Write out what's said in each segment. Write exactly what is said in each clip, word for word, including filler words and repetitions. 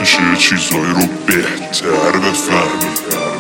میشه چیزایی رو بهتر بفهمی.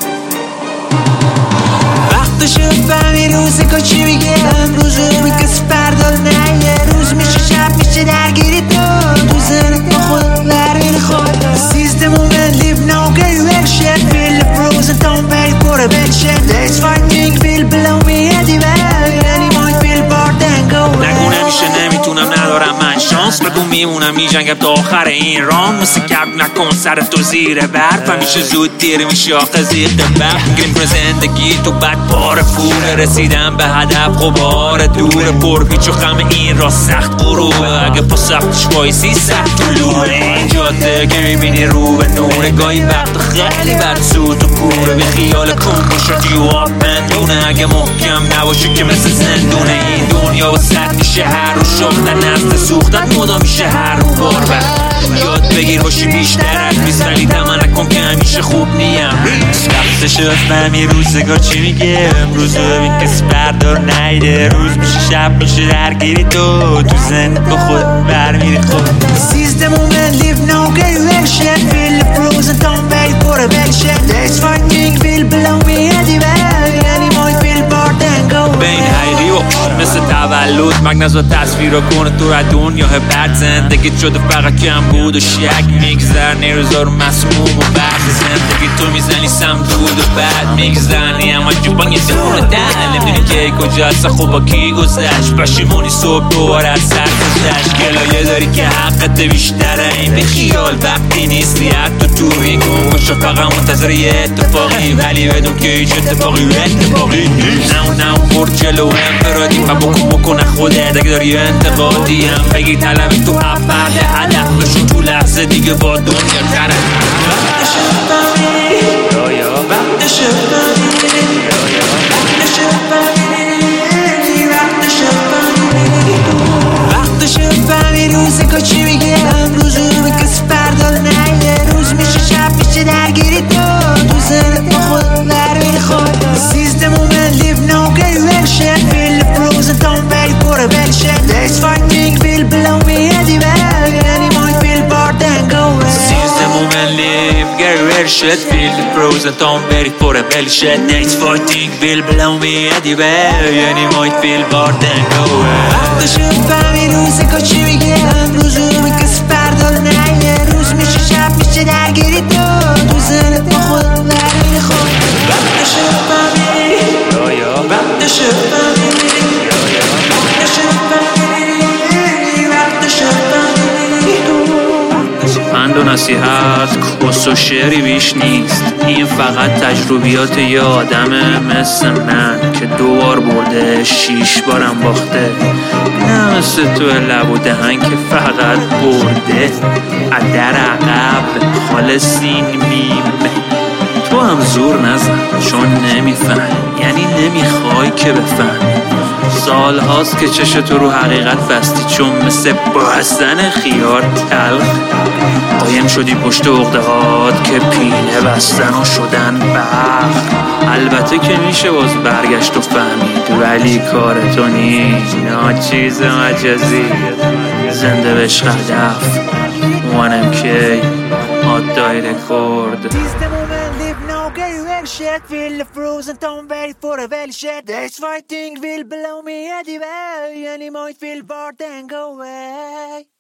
وقتشه بفهمی روزی که چی میگه، امروز رو کسی بردار نه. روز میشه شب میشه درگیری تو تو ذهنت با خودت برمیری خود. Seize the moment, live now, get real shit. Feel the frozen, don't wait for a bad shit. It's fighting, feel below me anywhere. Any might feel bored and go away. نگو نمیشه نمیتونم ندارم من شانس، بگو میمونم میجنگم تا آخر این ران. مثل کرد نکن سر تو زیر برف، همیشه زود دیر میشه آخه زیر برف. گریم پر زندگی تو بد بار فوره، رسیدم به هدف غبار دوره. پر پیچ و خم این را سخت غروبه، اگه پا سختش بایسی سخت طلوعه. این جاده که میبینی رو به نوره، گاهی وقت خیلی بد سوت و کوره. به خیال کن باشد جواب بندونه، اگه محکم نباشه که مثل زندونه. این دنیا و سطح شهر رو شفتن نزد سوختن مدا میشه هر رو بار بر. یاد بگیر باشی بیشتر از بیست، ولی تمن نکن که همیشه خوب نیم. وقتش بفهمی روزگار چی میگه، امروز رو ببین کسی بردار نیده. روز میشه شب میشه درگیری تو تو زنت با خود برمیری خود. Seize the moment, live now, get real shit. Feel the frozen, don't wait for a bad shit. It's fighting, feel below me anywhere. Any might feel bored and go away. بین حقیقی و مثل تولد مگنز و تصویر رو کنه تو را دنیا بعد. زندگیت شده فقط کم بود و شک میگذر نیروزا رو مسموم و بعد. زندگی تو میزنی سم دود و بعد میگذرنی اما جوبان یه دونه دل. نمیدونی که کجاست خوب با کی گذشت، پشیمونی صبح دوباره از سر گذشت. گلایه داری که حقت بیشتره، این بی خیال وقتی نیستی حتی تو این گم باشو فقط منتظر یه اتفاقی. ولی بدون که هیچ اتفاقی و اتفاقی نیست. نه نه برد جلو انفرادی و بکن بکنه خودت. اگه داری انتقادی هم بگی طلب تو افرد هدف بشون تو لحظه دیگه با دنیا تره. وقتشه بفهمی، وقتشه بفهمی، وقتشه بفهمی، وقتشه بفهمی. وقتشه بفهمی روزی که چی میگه، امروز رو به کسی بردار نه. روز میشه شب میشه درگیری تو تو ذهنت با خودت برمیری خود. Seize the moment, live now, get real shit. Feel the frozen, don't wait for a bad shit. It's fighting, feel below me anywhere. Any might feel bored and go away. Seize the moment, live, get real shit. Feel the frozen, don't wait for a bad shit. It's fighting, feel below me anywhere. Any might feel bored and go away. وقتشه بفهمی روزی که چی میگه، امروز رو به کسی بردار نه. روز میشه شب میشه درگیری تو تو ذهنت با خودت برمیری خود. وقتشه بفهمی، وقتشه بفهمی، وقتشه بفهمی، وقتشه بفهمی. پند و نصیحت کس و شعری بیش نیست، این فقط تجربیات یه آدمه مثل من که دو بار برده شیش بارم باخته. نه مثل تو لب و دهن که فقط برده. ادر عقب خالصین میم. تو هم زور نزن چون نمیفهم، یعنی نمیخوای که بفهمی. سال هاست که چش تو رو حقیقت بستی، چون مثل بستن خیار تلخ قایم شدی پشت عقده هات که پینه بستن و شدن بخت. البته که میشه باز برگشت و فهمید، ولی کار تو نیست. ناچیز مجازی زنده بهش هدف وانم که آدای رکورد. Shit, feel the frozen, don't wait for a well shit. It's fighting, will below me anywhere. Any might feel bored and go away.